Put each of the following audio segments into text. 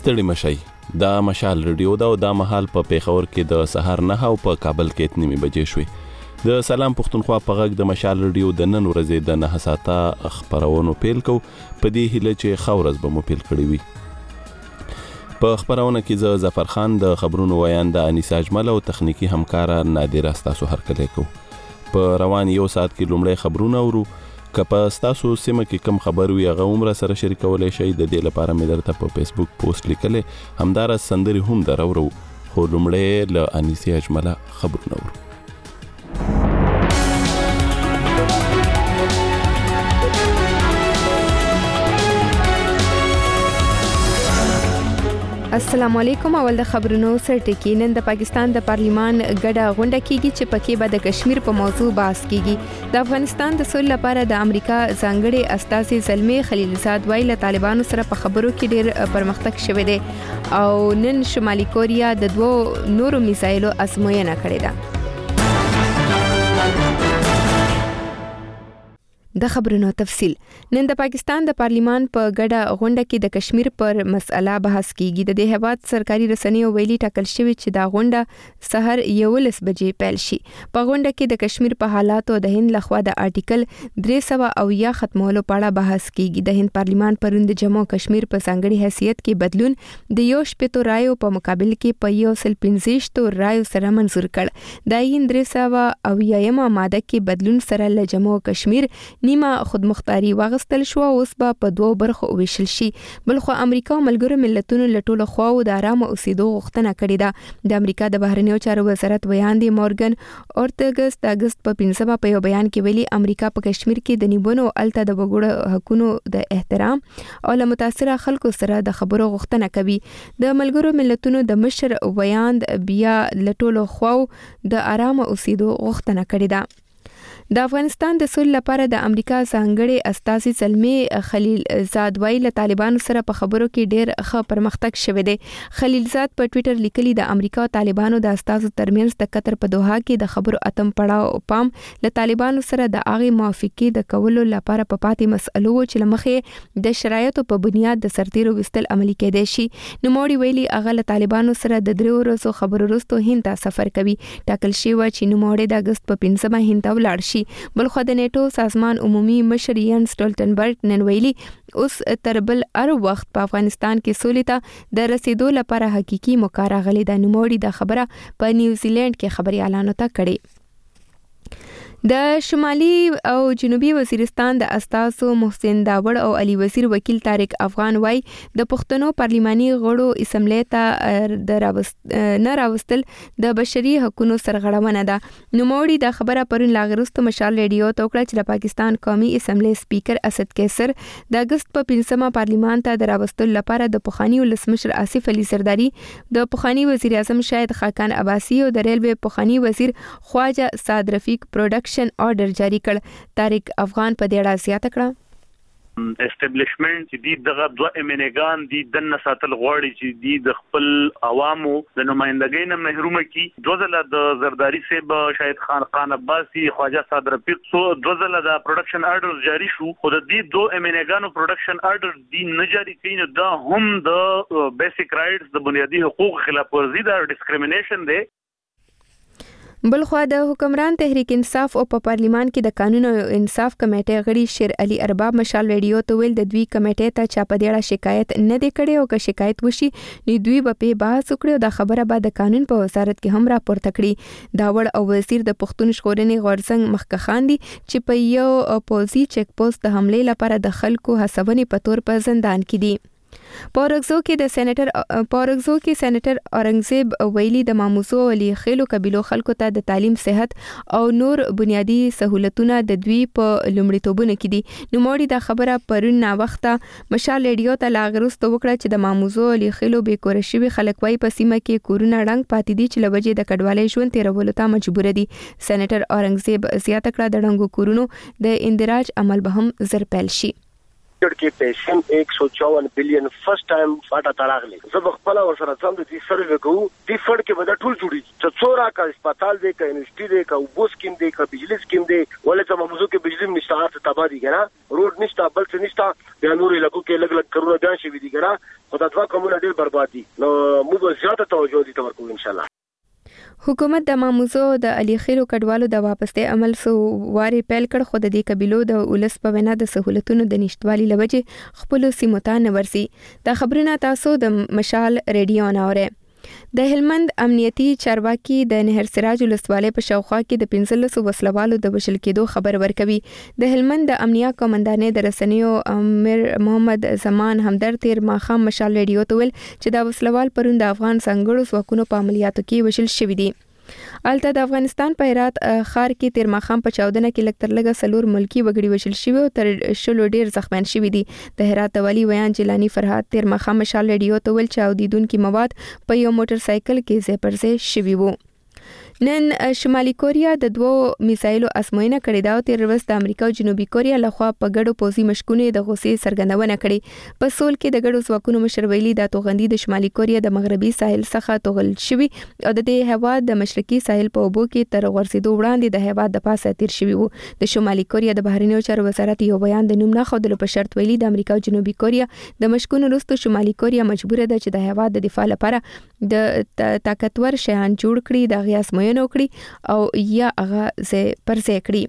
ستړي مشي دا مشال رادیو دا او دا مهال په پیښور کې د سحر 9 او په کابل کې 9 بجې شوې د سلام پښتونخوا په غږ د مشال رادیو د نن ورځې د 9 ساعته خبرونو پیل کو په دې هیله چې خورز به مو پیل کړی وي په خبرونه کې زه ظفر خان د خبرونو ویان د انیسا اجمل او تخنیکی همکار نادر استاسو هرکلی کو په روان یو ساعت کې لومړی خبرونه ورو کپا تاسو سیمه کې کم خبر وي هغه عمر سره شریکولای شئ د دې لپاره مې درته په فیسبوک پوسټ لیکلې همدار سندري هم درورو خو لومړی له انیسي اجمله خبرونه ورو السلام علیکم. اول د خبرونو سرټکی. نن د پاکستان د پارلیمان ګډه غونډه کیږي چې پکې به د کشمیر په موضوع بحث کیږي. د افغانستان د سولې لپاره د امریکا ځانګړي استازي زلمی خلیلزاد وایي له طالبانو سره په خبرو کې ډېر پرمختګ شوی دی او نن شمالي کوریا د 2 نورو میزایلو ازموینه کړې ده. د خبرونو تفصیل. نن د پاکستان د پارلیمان په ګډه غونډه کې د کشمیر پر مسله بحث کیږي. د دې هیواد سرکاري رسنیو ویلي ټاکل شوی چې دا غونډه سحر 11 بجې پیل شي. په غونډه کې د کشمیر په حالاتو د هند لخوا د آرټیکل 300 ختمولو په اړه بحث کیږي. د هند پارلیمان پرون د جموں کشمیر په ځانګړي حیثیت کې بدلون د 1 رایو په مقابل کې په 115 رایو سره منزور کړ. د هند 300 ماده کې بدلون سره له جموں کشمیر نیمه خودمختاري واغستل شو او اوس به په 2 برخو ویشل شي. بلخو امریکا او ملګرو ملتونو له ټولو خواو د آرام اوسېدو غوښتنه کړې ده. د امریکا د بهرنیو چارو وزارت ویاندې مورګن اورتګس د اگست په 15 په یو بیان کې ویلي امریکا په کشمیر کې د نیبونو الته د وګړو حقوقو د احترام او له متاثره خلکو سره د خبرو غوښتنه کوي. د ملګرو ملتونو د مشر ویاند بیا له ټولو خواو د آرام اوسېدو غوښتنه کړې ده. د افغانستان د سولې لپاره د امریکا ځانګړي استازي زلمی خلیلزاد وایي له طالبانو سره په خبرو کې ډېر ښه پرمختګ شوی دی. خلیلزاد په ټوئیټر لیکلي د امریکا او طالبانو د استازو ترمنځ د قطر په دوحه کې د خبرو اتم پړاو پام له طالبانو سره د هغې موافقې د کولو لپاره په پاتې مسئلو چې لمخې د شرایطو په بنیاد د سرتیرو وستل عملي کېدای شي. نوموړي ویلي هغه له طالبانو سره د 3 ورځو خبرو وروسته هند ته سفر کوي. ټاکل شوی چې نوموړي د اگست په 15 هند ته ولاړ شي. بلخو د نیټو سازمان عمومي مشر یان سټولټنبرګ نن ویلي اوس تر بل هر وخت په افغانستان کې سولې ته د رسیدو لپاره حقيقي موقع راغلې ده. نوموړي د خبره په نیوزیلند کې خبريالانو ته کړې. د شمالي او جنوبي وزیرستان د استازو محسن داوړ او علي وزیر وکیل طارق افغان وای د پښتنو پارلماني غړو اسمبلی ته نه راوستل د بشري حقوقو سرغړونه ده. نوموړي د خبره پرون لاغرست مشال ریډیو ته وکړه چې د پاکستان قومي اسمبلی سپیکر اسد کیسر د اگست په 15 پارلمان ته د راوستل لپاره د پخوانی ولسمشر آصف علي زرداری د پخوانی وزیر اعظم شاهد خاقان عباسی او د ریلوے پخوانی وزیر خواجه سعد رفیق پروډکشن آرډر جاری کړ. طارق افغان په دې اړه زیاته کړه اسټابلیشمنت چې دغه 2 امنګان دي د نساتل غوړي چې دي د خپل عوامو د نمائندګۍ نه محروم کی. دوزله د زرداری صاحب شاهد خان عباسی خواجه سعد رفیق سو دوزله د پروډکشن آرډر جاری شو. خو د دې 2 امنګانو پروډکشن آرډر دي نه جاری کین دا هم د بیسیک رائټس د بنیادی حقوق خلاف ورزي دا ډیسکریمینیشن دی. بلخو د حکمران تحریک انصاف او په پارلیمان کې د قانون او انصاف کمیټې غړي شیر علي ارباب مشال ریډیو ته ویل د دوی کمیټې ته چا په دې اړه شکایت نه دی کړی او که شکایت وشي نو دوی به په بحث وکړي او د خبره به د قانون په وزارت کې هم راپورته کړي. داوړ او وزیر د پښتون ژغورنې غورځنګ مخکخان دي چې په یو پوزي چک پوسټ د حمله لپاره د خلکو هڅونې په تور په زندان کې دي. پورغزو کې سېنیټر اورنګزیب ویلي د ماموزو علي خېلو قبيلو خلکو ته د تعلیم صحت او نور بنیادی سہولتونه د دوی په لومړیتوبونو کې دي. نوموړي دا خبره پرون نا وخته مشال ریډیو ته لاغرست وکړه چې د ماموزو علي خېلو به کور شوی خلک وای په سیمه کې کورونه ډنګ پاتې دي چې لوجه د کډوالۍ ژوند تیرولو ته مجبور دي. سېنیټر اورنګزیب زیاته کړه د ډنګو کورونو د اندراج عمل به هم زر پیل شي. लिमिटेड کې پیسې 154 بلین فرست ټایم فاټا تراغلي زه خپل ورسره څم د دې سروې کوم د فړ کې به ټول جوړي چې څورا کا هسپتال دی کا یونیورسيټي دی کا وبوس کیم دی کا بجلی سکیم دی ولې چې موضوع کې بجلی نشته ارته تبادی کنه روډ نشته بل څه نشته د نوري لګو کې لګ کرونا ځان شي دي کنه خدای دوا کومه ډېر بربادي نو موږ زیاته توجه دي تورکو ان شاء الله. حکومت د ماموزو د علي خیرو کډوالو د واپستې عمل سو واري پیل کړ خو د دې قبيلو د ولس په وینا د سہولتونو د نشټوالي لوجه خپل سیمو ته نه ورسي. د خبرونه تاسو د مشال ریډیو ناوره. د هلمند امنیتي چارواکي د نهر سراج ولسوالۍ په شاوخوا کې د 15 وسلوالو د وشل کېدو خبر ورکوي. د هلمند د امنیه قومندانې د رسنیو امیر محمد زمان همدر تیر ماخام مشال ریډیو ته ویل چې دا وسلوال پرون د افغان ځانګړو ځواکونو په عملیاتو کې وشل شوی دي. الته د افغانستان په هرات ښار کې تیر ماخام په چاودنه کې لکتر لګه سلور ملکی وګړي وشل شوی او تر شلو ډیر زخمیان شوی دي. د هرات والی ویان جیلانی فرهاد تیر ماخام مشال ریډیو ته ویل چې اودیدونکو مواد په یو موټر سایکل کې ځای پر ځای شوی وو. نن شمالي کوریا د 2 میزایلو ازموینه کړې ده او تیر ورځ د امریکا او جنوبي کوریا لخوا په ګډو پوزي مشکونه د غوسې سرګندونه کړې. په سول کې د ګډو ځواکونو مشر ویلي د توغندي د شمالي کوریا د مغربي ساحل څخه توغل شوی او د دې هوا د مشرقي ساحل په اوبو کې تر ورسېدو وړاندې د هوا د پاسه تیر شوی وو. د شمالي کوریا د بهرنیو چارو وزارت یو بیان د نوم نه خودلو په شرط ویلي د امریکا او جنوبي کوریا د مشکونه وروسته شمالي کوریا مجبور ده چې د هوا د دفاع لپاره د طاقتور شیان جوړ کړي د غیا اسموینه وکړي او یا هغه ځای پر ځای کړي.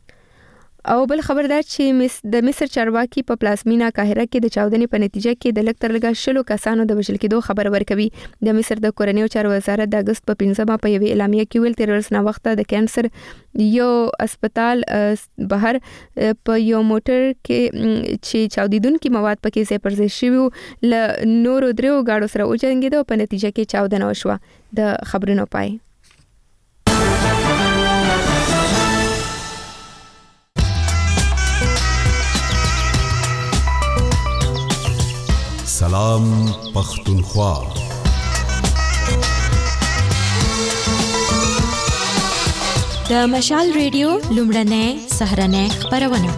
او بل خبردار چې د مصر چارواکي په پلازمینا قاهره کې د چاودنې په نتیجه کې د لکتر لګا شلو کسانو د وژل کېدو خبر ورکوي. د مصر د کورنیو چارو وزارت د اگست په 15 په یوې اعلامیه کې ویل تر ورځ نه وخت د کانسر یو هسپتال بهر په یو موټر کې چې چاودیدونکو مواد پکې ځای پر ځای شوی ل نورو درو گاډو سره وجنګیدو په نتیجه کې چاودنه وشوه. د خبرونو پای سلام پختونخوا. د مشال ریډیو لومړنۍ سهرنۍ خبرونه.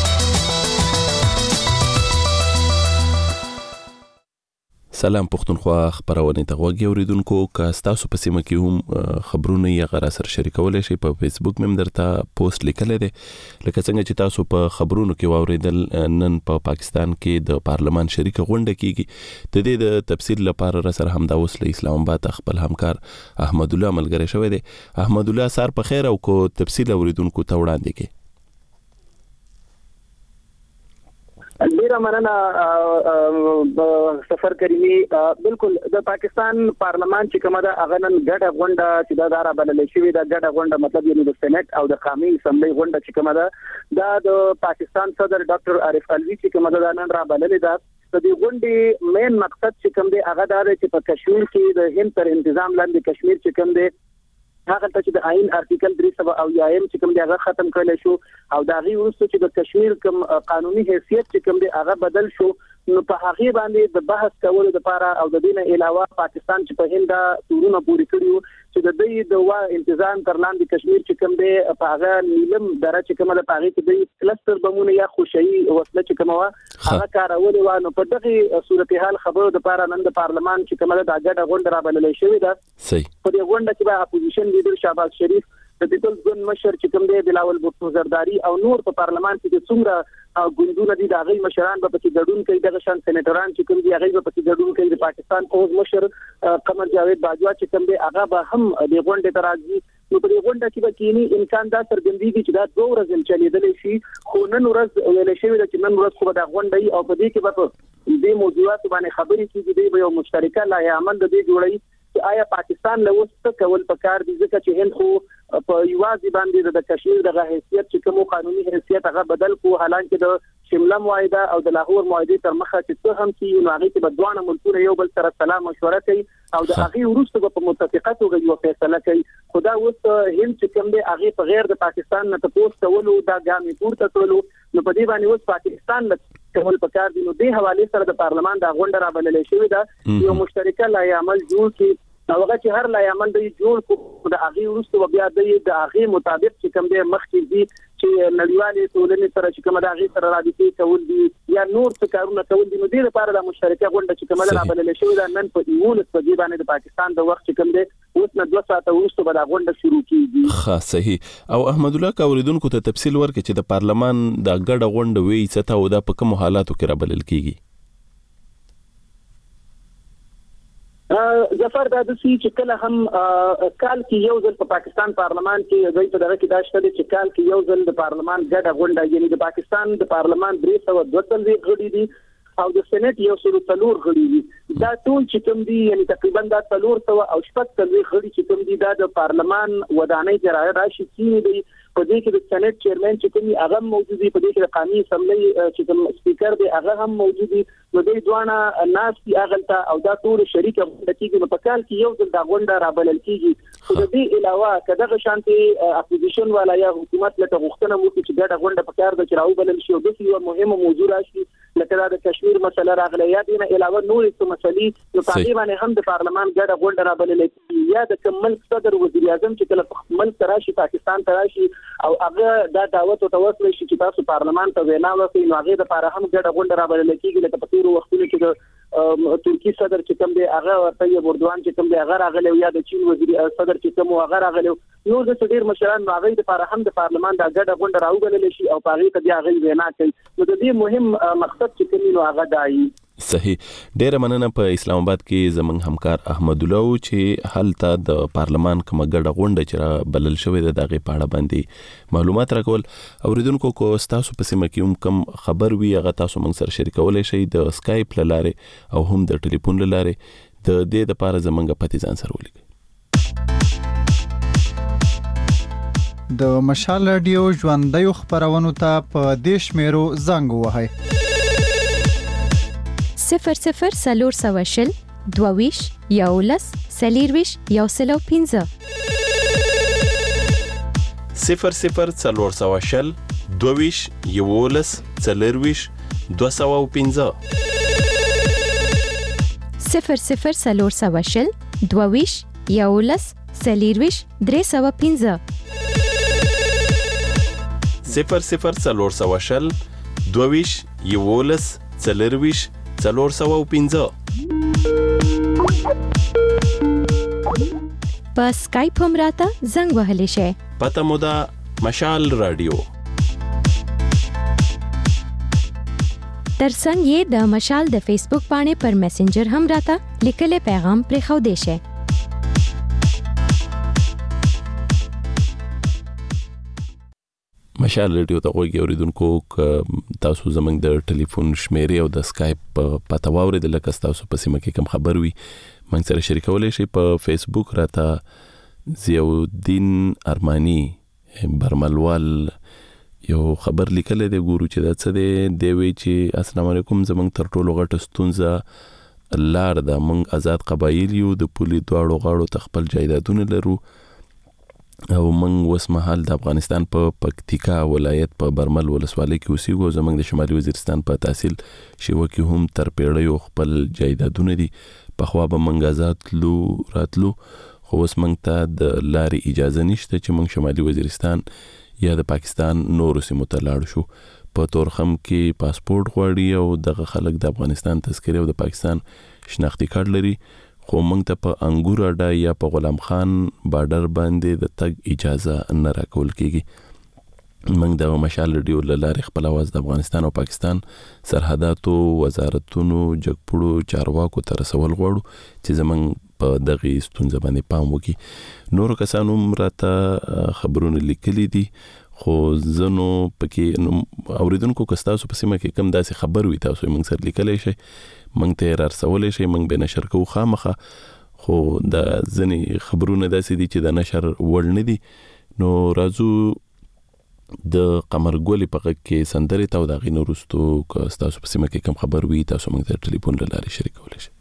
سلام پختونخوا خبرونه ته غوږی اوریدونکو که تاسو په سیمه کې هم خبرونه یې غره سره شریکولای شئ. په فیسبوک مم درته پوسټ لیکل دي لکه څنګه چې تاسو په خبرونو کې واوریدل نن په پاکستان کې د پارلمان شریک غونډه کیږي. د دې د تفصیل لپاره را سره همدا اوس له اسلام آباد خپل همکار احمد الله ملګری شوی دی. احمد الله سار په خیر او کو تفصیل اوریدونکو ته وړاندې کی. ډیره مننه سفر کوي. بالکل د پاکستان پارلمان چې کومه ده هغه نن ګډه غونډه چې دا دارا بلل شوې ده. ګډه غونډه مطلب یعنی د سېنات او د قومي اسمبلی غونډه چې کومه ده دا د پاکستان صدر ډاکټر عارف الوی چې کومه ده نن را بللې ده. د دې غونډې مین مقصد چې کوم دی هغه دا دی چې په کشمیر کې د هند پر تنظیم لاندې کشمیر چې کوم دی هغه ته چې د آئین ارټیکل 300 او یایم چې کوم دی هغه ختم کړل شو او دا غي ورسته چې د کشمیر کوم قانوني حیثیت چې کوم دی هغه بدل شو. نو په هغه باندې د بحث کولو لپاره او د دینه علاوه پاکستان چې په هند تورونه پوری کړیو چې د دې د تنظیم تر لاندې کشمیر چې کوم دی په هغه نیلم دره چې کومه د پاغي کې د کلستر بمونه یا خوشي وسله چې کومه هغه کارول و. نو په دغه صورتحال خبرو د لپاره نن د پارلمان چې کومه د اګډه غونډه را بللې شوې ده. صحیح. په دې غونډه کې به اپوزیشن لیډر شهباز شریف د پیپلز ګوند مشر چې کوم دی بلاول بوټو زرداری او نور په پارلمان کې څومره ګوندونه دي د هغه مشران به پکې ګډون کوي. دغه شان سېنیټران چې کوم دی هغه به پکې ګډون کوي. د پاکستان قوز مشر قمر جاوید باجوا چې کوم دی هغه به هم د غونډې ته راځي. نو په دې غونډه کې به کینی امکان دا څرګندېږي چې دا 2 ورځې چلیدلې شي خو نن ورځ ویل شوی چې نن ورځ خو د غونډې او په دې کې به د موضوعات باندې خبرې کیږي. د یو مشترکه لایحه عمل د دې جوړي چې آیا پاکستان له وسته کول پکار دي ځکه چې هند خو په یوازې باندې د کشمیر د حیثیت چې کوم قانوني حیثیت هغه بدل کو حالانکه د شمله معاهده او د لاهور معاهده تر مخه چې څه هم چې نو هغه په دوه ملکونو یو بل سره سلام مشوره کوي او د هغه وروسته په متفقات او یو فیصله کوي. خدا اوس هند چې کوم دی هغه په غیر د پاکستان نه تاسو کولو دا ګامې پورته کولو. نو په دې باندې اوس پاکستان له کول پکار دي. نو د حواله سره د پارلمان د غونډه را بللې شوې ده یو مشترکه لایحه عمل جوړ کی او هغه چې هر لایحه عمل دی جوړ کو د هغه وروسته بیا د هغه مطابق چې کوم دی مخکې دي چې نړیوالې ټولنې سره چې کومه دغه سره رابطې کول دي یا نور څه کارونه کول دي، نو دې لپاره د مشترکه غونډه چې کومه رابلل شوې ده نن په 19 بجې باندې د پاکستان د وخت چې کوم دی اوس نه 2 ساعته وروسته به دا غونډه شروع کیږي. ښه صحیح. او احمد الله کا اوریدونکو ته تفصیل ورکړي چې د پارلمان د ګډه غونډه وی څه ته او دا په کوم حالاتو کې رابلل کیږي؟ ظفر دا د سی چې کله هم کال کې یو ځل په پاکستان پارلمان کې دوی په دغه کې دا شته چې کال کې یو ځل د پارلمان ګډه غونډه، یعنی د پاکستان د پارلمان 342 غړي دي او د سېنات یو سل 3 غړي دي. دا ټول چې کوم دي یعنی تقریبا دا 300 او 70 غړي چې کوم دي دا د پارلمان ودانۍ کې راشي کیږي. په دې کې د سېنات چیرمن چې کوم هغه موجود دي، په دې کې د قانوني اسمبلی چې کوم سپیکر دی هغه هم موجود دي، نو دوی دوانه ناس دي اغلطه او دا ټول شریک غونډه کیږي. نو په کال کې یو ځل دا غونډه رابلل کیږي. خو د دې علاوه کداغه شانتي اپوزیشن والا یا حکومت لته غوښتنه وکړي چې دا غونډه په کار د چراو بلل شي او د یو مهمه موضوع راشي لکه د کشمیر مسله راغله یا دینه علاوه نور څه مسلې نو تقریبا هم د پارلمان ګډه غونډه رابلل کیږي. یا د کومل صدر وزیر اعظم چې کله ملک راشي پاکستان ته راشي او هغه دا دعوت او توسل شي چې تاسو پارلمان ته وینا وکړئ، نو هغه د لپاره هم ګډه غونډه رابلل کیږي. لکه په تیر وختونو کې د ترکی صدر چې کوم دی هغه ورته اردوغان چې کوم دی هغه راغلی یا د چین وزیر صدر چې کوم هغه راغلی، نو د ډیر مشران هغه د لپاره هم د پارلمان د ګډه غونډه راوبلل شي او په هغه کې هغه وینا کوي. نو د دې مهم مقصد چې کوم نو هغه دی. صحیح. ډیره مننه. په اسلام آباد کې زمنګ همکار احمد الله چې هلته د پارلمان کوم ګډه غونډه چې بلل شوې ده دغه پاړه باندې معلومات راکول. اوریدونکو کو تاسو په سیمه کې کوم خبر وي هغه تاسو موږ سره شریکولای شئ د اسکایپ لاره او هم د ټلیفون لاره. د دې لپاره زمنګ پتی ځان سره ولیکئ. د مشال رادیو ژوندۍ خبرونو ته په دیش میرو زنګ وهاي 00 سلور سواشل دوویش یولس سلیرویش یوسلو 15 00 سلور سواشل دوویش یولس سلیرویش 215 00 سلور سواشل دوویش یولس سلیرویش 315 00 سلور سواشل دوویش یولس سلیرویش 415 په سکایپ هم راته زنګ وهلی شئ. پته مو ده مشال رادیو. ترڅنګ یې د مشال د فیسبوک باندې پر میسنجر هم راته لیکلي پیغام پرېښودی شئ. مشال رادیو ته غوږی اوریدونکو تاسو زمنګ د ټلیفون شمیرې او د اسکایپ پته واورید لکه تاسو په سیمه کې کوم خبر وي موږ سره شریکولای شئ. په فیسبوک راته ضیاءالدین ارمانی برملوال یو خبر لیکل دی، ګورو چې دا څه دی. دی وی چې السلام علیکم، زمنګ تر ټولو غټه ستونزه لار ده. موږ آزاد قبایل یو، د پولي دواړو غاړو ته خپل جایدادونه لرو او موږ اوس مهال د افغانستان په پکتیکا ولایت په برمل ولسوالۍ کې اوسېږو. زموږ د شمالي وزیرستان په تحصیل شیوه کې هم تر پیړیو خپل جایدادونه دي. پخوا به موږ آزاد راتلو، خو اوس موږ ته د لارې اجازه نشته چې موږ شمالي وزیرستان یا د پاکستان نورو سیمو ته لاړ شو. په تورخم کې پاسپورت غواړي او دغه خلک د افغانستان تذکره او د پاکستان شناختی کارت لري، خو موږ ته په انګور اډا یا په غلام خان بارډر باندې د تګ اجازه نه راکول کیږي. موږ د مشال رادیو له لارې خپل اواز د افغانستان او پاکستان سرحداتو وزارتونو جګپړو چارواکو ته رسول غواړو چې زموږ په دغه ستونزه باندې پام وکړي. نورو کسانو هم راته خبرونه لیکلي دي، خو زنو پکې اوریدونکو که تاسو په سیمه کې کم داسې خبر وي تاسو موږ سره لیکلی شئ، موږ ته یې رارسولی شئ، موږ به نشر کوو خامخه. خو د ځینې خبرونه داسې دي چې د نشر وړ نه دي. نو راځو د قمر ګلې په غږ کې سندرې ته او د هغې نه وروستو که ستاسو په سیمه کې کم خبر وي تاسو موږ ته ټلیفون له لارې شریکولی شئ.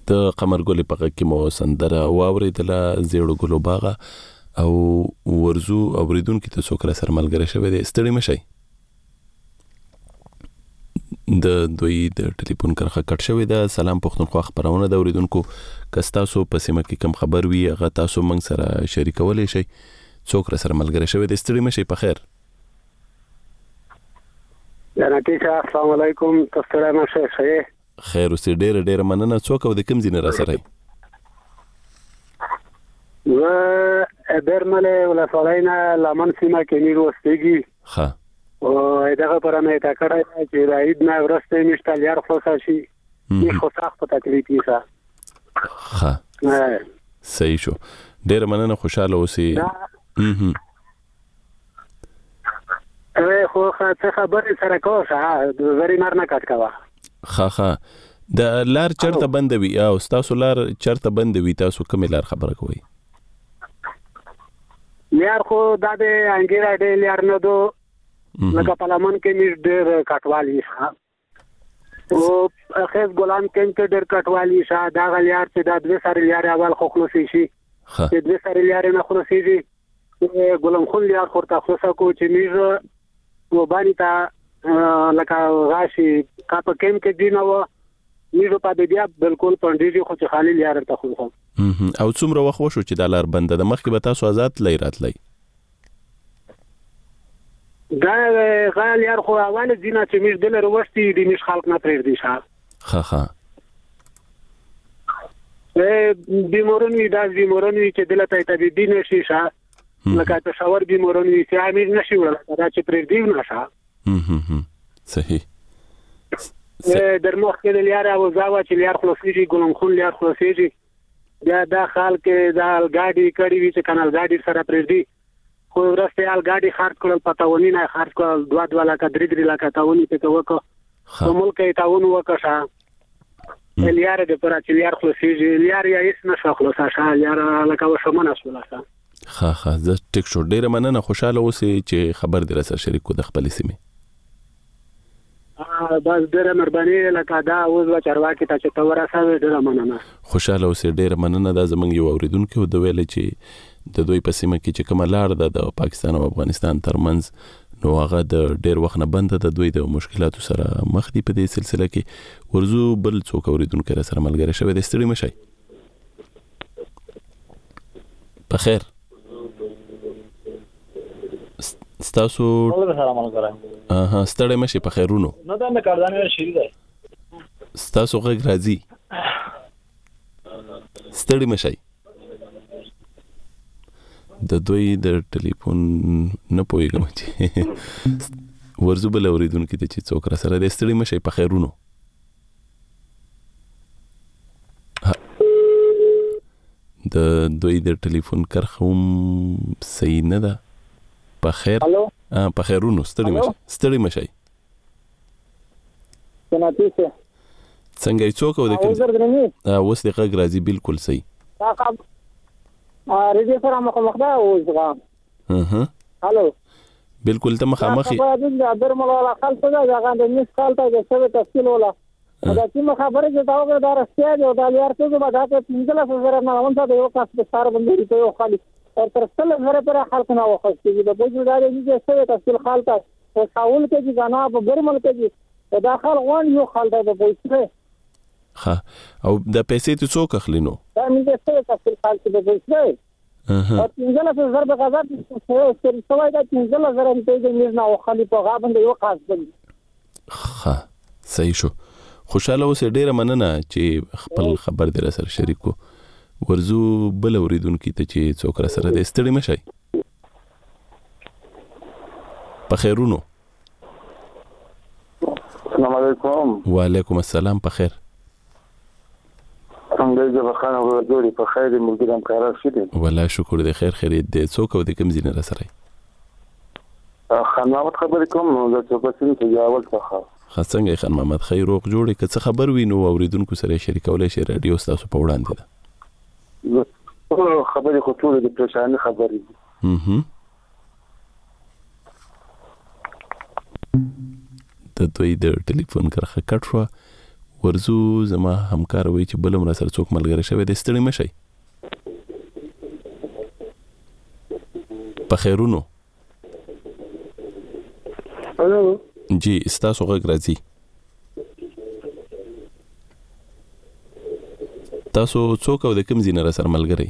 د قمرګل په کې مو سندره واوریدله زیړو ګلو باغ او ورزو اوریدونکو ته څوک را سره ملګری شوی دی ستړي مشي د دوی د ټلیفون کرخه کټ شوی دا سلام پښتونخوا خبرونه د اوریدونکو کستاسو په سیمه کې کم خبر وي هغه تاسو موږ سره شریکولای شئ څوک را سره ملګری شوی دی ستړي مشي په خیر جنتی السلام علیکم تاسو ته مشه خیر اوسې ډېر مننه څوک او د کوم ځای را سره و برمله ولا فلینا لمن سیمه کې نیرو استګي ها او دغه پر مې تا کړای چې راید نه ورسته نشته لار خلاص شي نه خو سخت تکلیف یې ها صحیح شو ډېر مننه خوشاله اوسې خو څه خبرې سره کوه زری نار نه کټ کوا ها د لار چرته بندوي او تاسو لار چرته بندوي تاسو کوم لار خبره کوي لار خو د انګیرا ډې لار نه دو لکه پارلمان کې نږ ډېر کټوالي ښه او خیز ګلان کې ډېر کټوالي ښه دا غلیار چې د دوه سره لار اول خو خلاص شي چې دوه سره لار نه خلاصيږي ګلم خو لار خورته خلاص کو چې نږ وبانی تا لکه غاشي کا په کېم کې دی نو نیرو په بیا بالکل پندېږي خو چې خالی لار ته خو او څومره وخت وشو چې د لار بند د مخکې به تاسو آزاد لای راتلی دا غال یار خو اول دینه چې مش دل وروستي د مش خلق نه پرېږدي ښه ها بیمورونی چې دلته ته دین شي ښه لکه تصور بیمورونی چې امیر نشي ولا دا چې پرېږدي نه ښه صحیح در مخ کې د لار او زاوا چې لار خلاصيږي ګلم خون لار خلاصيږي دا خلک دا الګاډي کړي وي چې کانال ګاډي سره پرېږدي خو ورسته الګاډي خرڅ کړل پتاونی نه خرڅ کړل 2 لک 3 لک تاونی ته وکړه ملک یې تاون وکړه لار د پر چې لار خلاصيږي لار یې هیڅ نشه خلاصه لار لکه وشمنه شولاسه ها زه ټیک شو ډیره مننه خوشاله اوسې چې خبر دې را سره شریک کو د خپل سیمه بس ډیره مهرباني لکه دا اوس و چرواکي ته چې تور سره ډیره مننه خوشاله اوسې ډیره مننه دا زمونږ یو اوریدونکو د ویل چې د دوی په سیمه کې چې کوم لار ده د پاکستان او افغانستان ترمنځ نو هغه د ډیر وخت نه بند ده دوی د مشکلاتو سره مخ دي په دې سلسله کې ورزو بل څوک اوریدونکو سره ملګری شوی د ستړي مشي په خیر ستاسو ستړي مشي په خیرونو نه دا کاردانه شي دی ستاسو غږ راځي ستړي مشي د دوی د ټلیفون نه پويګم چې ورزو بل اوریدونکو ته چې څوک را سره د ستړي مشي په خیرونو د دوی د ټلیفون کرخوم صحیح نه ده په خیر په خیرونو ستړي مشي څنګه څوک او د کوم اوس د غږ راځي بالکل صحیح رضی سره مخه اوسغه الو بالکل ته مخامخي دا درمل خلک دا غاند نس خلک دا څه تفصیل ولا دا چې خبره چې دا وګړه دا رسیا دی دا لار څه به دا ته 15000 نه اونځه د یو کس په سره باندې ته یو خالي تر 3000 پر خلک نه وخت چې د بوجوداري چې څه تفصیل خلک او حاول کې چې غنا په ګرمل کې دا خلک وان یو خلک د پیسې ها او د پیسې ته څوک اخلینو دا موږ څه تفصیل خلک د پیسې او 15000 به غزا څه سوای دا 15000 ته د میز نه خالي په غا باندې یو خاص دی ها صحیح شو خوشاله اوسې ډیره مننه چې خپل خبر دې سره شریک کو ورزو بل اوریدونکو ته چې څوک را سره دې ستړي مشي په خیرونو السلام علیکم وعلیکم السلام په خیر څنګه دې بخانه ورجوړي په خیر ملګرم قرار شې والله شکر دې خیر خیریت دې څوک او دې کوم ځای نه را سره خان محمد خبرې کوم نو د چوکسین ته جواب څخه څنګه خان محمد خیر روغ جوړې که څه خبر وینو اوریدونکو سره شریکولای شي رادیو تاسو په وړاندې ده خبرې خو ټول د پریشانه خبرې د دوی د ټلیفون کرخه کټ شو ورزو زما همکار وی چې بلم را سره څوک ملګری شوی د ستړي مشي په خیرونو. الو جی استاسو غږ راځي. تاسو څوک او د کوم ځای نه را سره ملګری؟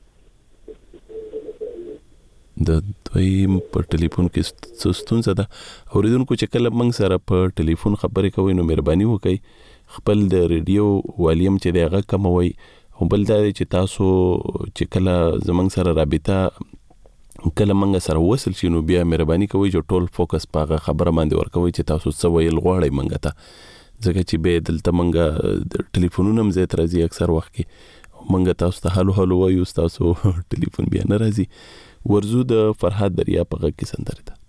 د دوی په ټلیفون کې ستونزه ده. اوریدونکو چې کله موږ سره په ټلیفون خبرې کوي نو مهرباني وکړئ خپل د ریډیو والیم چې دی هغه کموي، او بل دا چې تاسو چې کله زموږ سره رابطه کله موږ سره وصل شي نو بیا مهرباني کوئ چې ټول فوکس په هغه خبره باندې ورکوئ چې تاسو څه ویل غواړئ موږ ته، ځکه چې به دلته موږ ټلیفونونه هم زیات راځي اکثر وخت کې موږ تاسو ته هلو هلو وایو، تاسو ټلیفون بیا نه راځي. ورزو د فرهاد دریا په غږ کې سندره ده.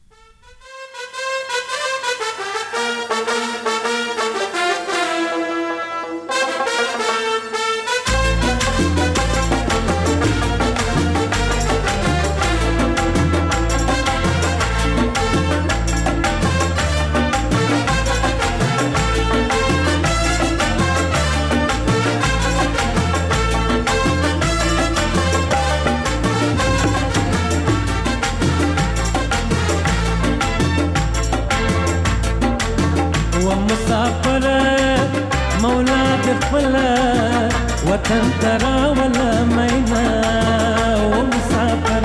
وطن ترى ولا مينا ومسافر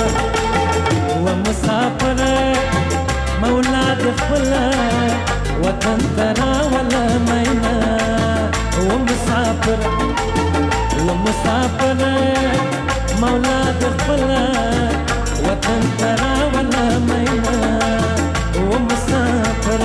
مولاد خلا وطن ترى ولا مينا ومسافر مولاد خلا وطن ترى ولا مينا ومسافر.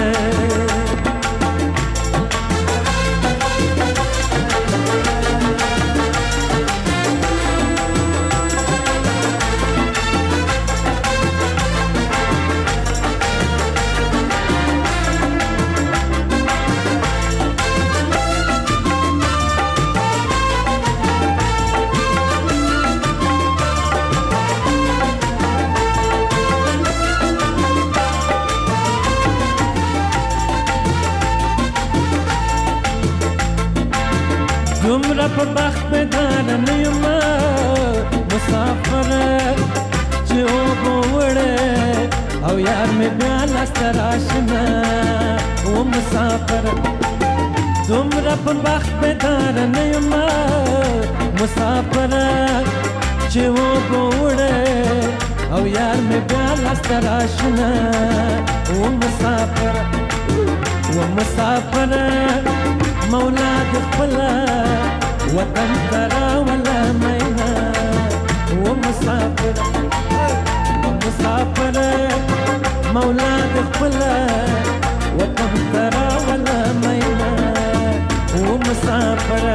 دومره په بخت بدانه نه یم مسافر چې اوبه وړې او یار مې بیا لاسته راشنه و مسافر. دومره په بخت بدانه نه یم مسافر چې اوبه وړې او یار مې بیا لاسته راشنه و مسافر. مولاد خلا وطن ترى ولا مينا ومسافر مولاد خلا وطن ترى ولا مينا ومسافر.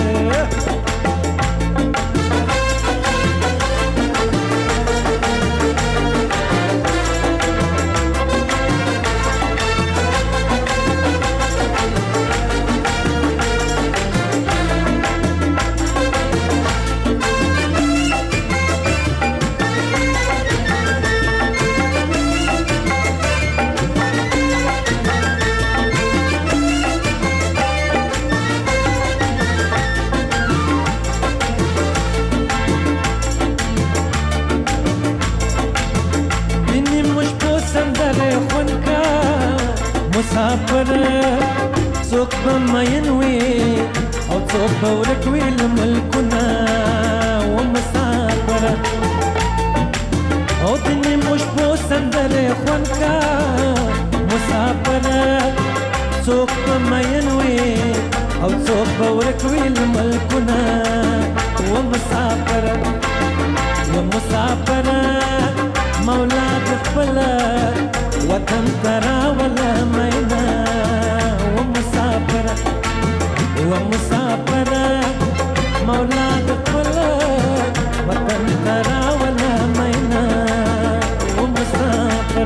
مسافر څوک به مین وي او څوک به ورک وي له ملکونه ومسافر او د نیمو شپو سندرې خوند کا مسافر څوک به مین وي او څوک به ورک وي له ملکونه ومسافر مولاد خپل وطن ترى ولا مينا ومسافر مولاد خپل وطن ترى ولا مينا ومسافر.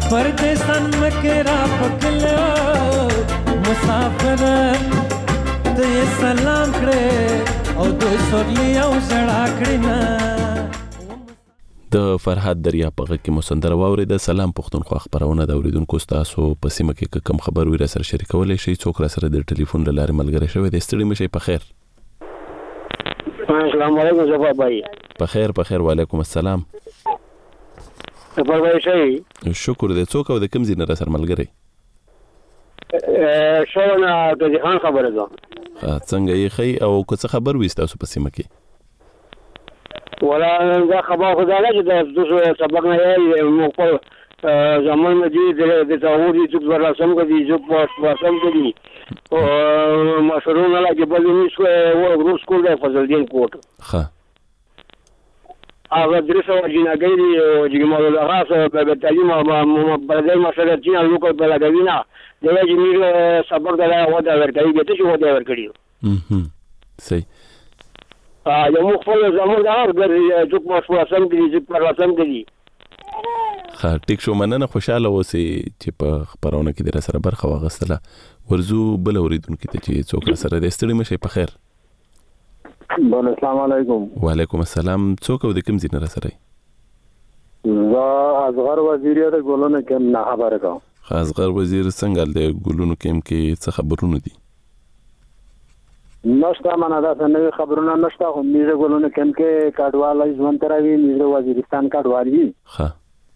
پردیسان مکه را پکلو مسافر ته سلام کړې او د سورلی او زړه کړې نه. د فرحات دریا په غږ کې مو سندره واورېده. سلام پښتونخوا خپرونه د اوریدونکو ستاسو په سیمه کې کوم خبر وي را سره شریکولی شئ. څوک را سره د ټلیفون له لارې ملګری شوی دی؟ ستړي مه شئ. په خیر. السلام علیکم جواب بھائی. په خیر وعلیکم السلام. جواب بھائی صحیح شکر دې. څوک او د کوم ځای نه را سره ملګری؟ شونه د جهان خبره ده. څنګه یې خی او که څه خبر وي ستاسو په سیمه کې؟ ولا دا خبر خدا نه چې د سبق نه یې موږ په زمون مجید د تاوري چې ورسم کوي چې په ورسم کوي او مشرونه لا کې بلې نشو ورو سکول د فضل الدین کوټ. ها هغه درسه جنګيري او جګمال الغاصه په تعلیم او بلدي مشرتین لوکل بلګوینا دغه جمیر سبق دا ودا ورکړي ته چې ودا ورکړي. صحیح. یو مخفل زمون دا ورګري چې په ورسم کې چې په ورسم کې. ها ټیک شو. مننه. خوشاله اوسئ چې په خبرونه کې در سره برخه واغستله. ورزو بل اوریدونکو ته چې څوک سره د ستړي مشه. په خیر. السلام علیکم. وعلیکم السلام. څوک او د کوم ځای نه را سره؟ زه اصغر وزیر د ګلونو کې نه خبره کوم. اصغر وزیر څنګه د ګلونو کې څه خبرونه دي؟ نشته معنا دا څنګه خبرونه نشته. خو میزه ګلونو کې کډوال ژوند تراوی میزه وزیرستان کډوال دي. ها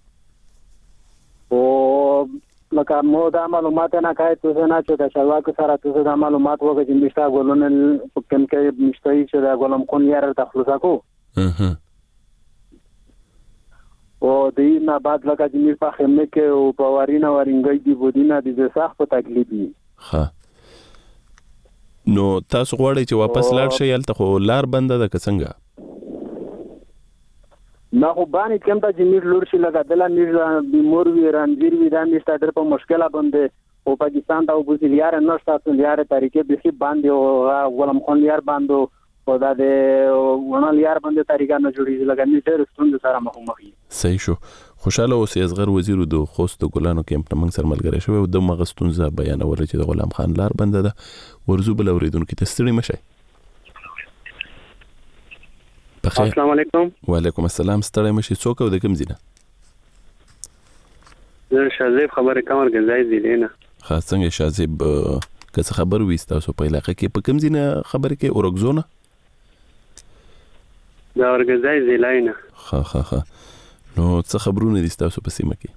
او لکه مو دا معلومات نه کوي تاسو نه چې د شواکو سره تاسو دا معلومات وګورئ چې مشتا ګلونه کوم کې مشتای چې دا ګلم کون یار تخلص کو. او دې نه بعد لکه چې مې په خمه کې او په ورینا ورنګي دی بودینه د سخت په تکلیف دي. ها نو تاسو غواړئ چې واپس لاړ شئ؟ هلته خو لار بنده ده که څنګه؟ نه خو باندې کوم ته چې میر لور شي لګا دلا میر بیمور وی رانځیر وی دا مې ستاره په مشکله باندې او پاکستان ته وګورئ یار نه تاسو یار طریقې به سي باندې او غلام خان یار باندې او دا د ونل یار باندې طریقه نه جوړیږي لګا مې ډېر ستوند سره مخ. صحیح شو. خوشاله اوسئ. اصغر وزیر د خوست ګلانو کیمپ نه موږ سره ملګری شوی او د مغستونزه بیانول چې د غلام خان لار بنده ده. ورزو بل اوریدونکو ته ستړي مشه. السلام علیکم. وعلیکم السلام. ستړي مشه. څوک او د کوم ځای نه؟ زه شاذیب خبرې کوم ورګزای دی نه. خاص څنګه شاذیب که څه خبر وي تاسو په علاقه کې په کوم ځای نه خبرې کې اورګزونه؟ دا ورګزای زیلاینه. ها نو څه خبرونه دي تاسو په سیمه کې؟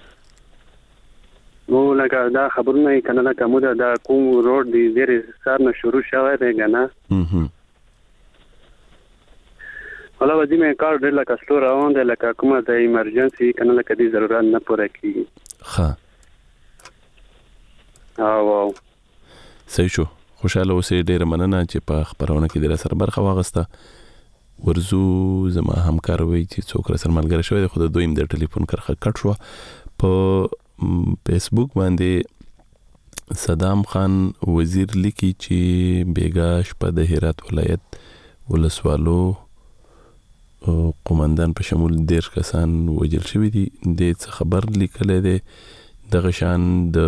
نو لکه دا خبرونه کنه لکه مو دا کوم روډ دی ډېر سار نه شروع شوی دی کنه. ولا ودی مې کار ډېر لکه سلو روان دی لکه کومه د ایمرجنسي کنه لکه دې ضرورت نه پوره کیږي. ها واو صحیح شو. خوشاله اوسئ. ډېر مننه چې په خبرونه کې در سره برخه واغسته. ورزو زما همکار وی چې څوک سره ملګری شوی دی خو د دویم د ټلیفون کرخه کټ شو. په فیسبوک باندې صدام خان وزیر لیکي چې بیګا شپه د هرات ولایت ولسوالو قومندان په شمول 10 کسان وژل شوي دي. د څه خبر لیکلی دی دغه شان د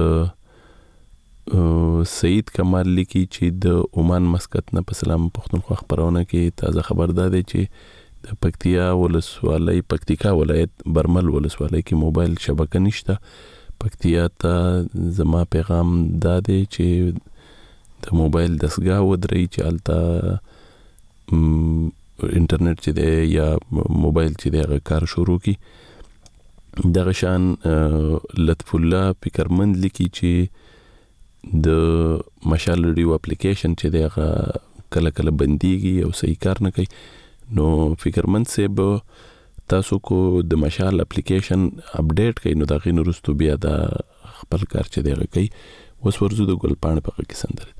سید کمال لیکي چې د عمان مسقط نه په سلام پښتونخوا خبرونه کې تازه خبر ده چې د پکتیکا ولایت برمل ولسوالۍ کې موبایل شبکه نشته. پکتیا ته زما پیغام دا دی چې د موبایل دستګاه ودرئ چې هلته انټرنیټ چې دی یا موبایل چې دی هغه کار شروع کی. دغه شان لطف الله فکرمند لیکي چې د مشال ریډیو اپلیکیشن چې دی هغه کله کله بنديږي او صحیح کار نه کوي. نو فکرمند صاحب تاسو کو د مشال اپلیکیشن اپډیټ کړئ نو دا غي نورستو بیا د خپل کار چې دی هغه کوي. اوس ورزو د ګل پاڼې په کې سندره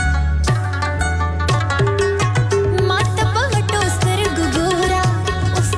माता पगटो सर गुगोरा उस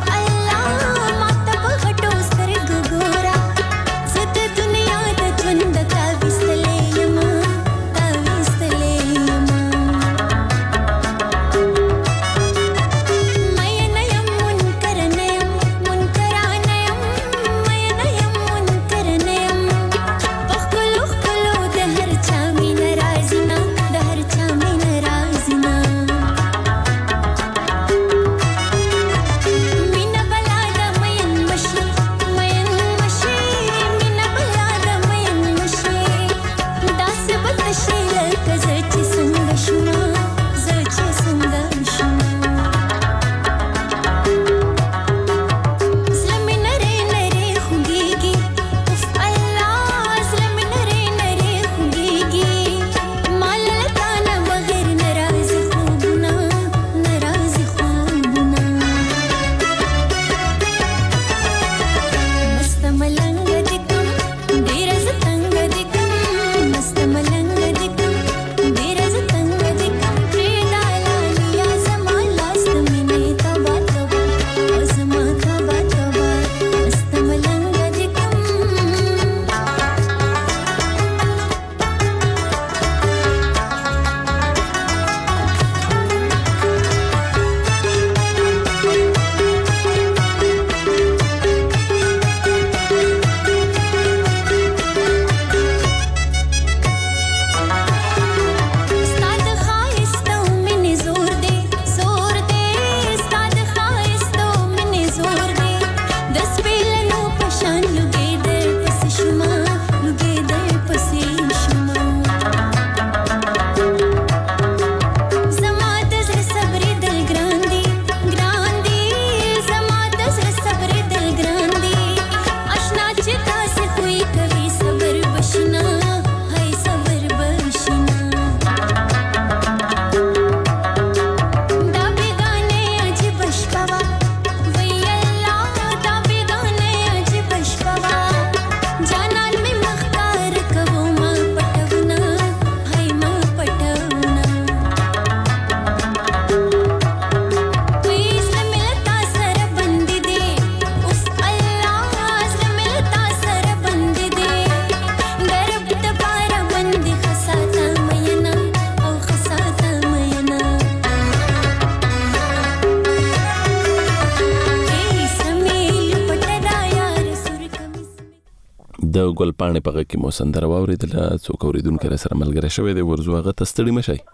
د ګلپاڼې په غږ کې مو سندره واورېدله. څوک اورېدونکی راسره ملګری شوی دی، ورځو هغه ته ستړي مه شئ.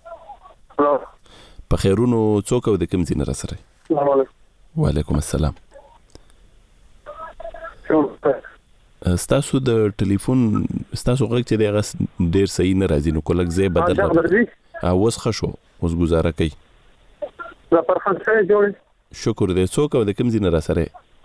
په خیرونو څوک او د کوم ځای نه راسره؟ السلام علیکم. وعلیکم السلام. ستاسو د ټلیفون ستاسو غږ چې دی هغه ډېر صحیح نه راځي، نو که لږ ځای بدل اوس ښه شو، اوس ګزاره کوي. زفرخان صاحب جوړ شکر دی. څوک او د کوم ځای نه راسره؟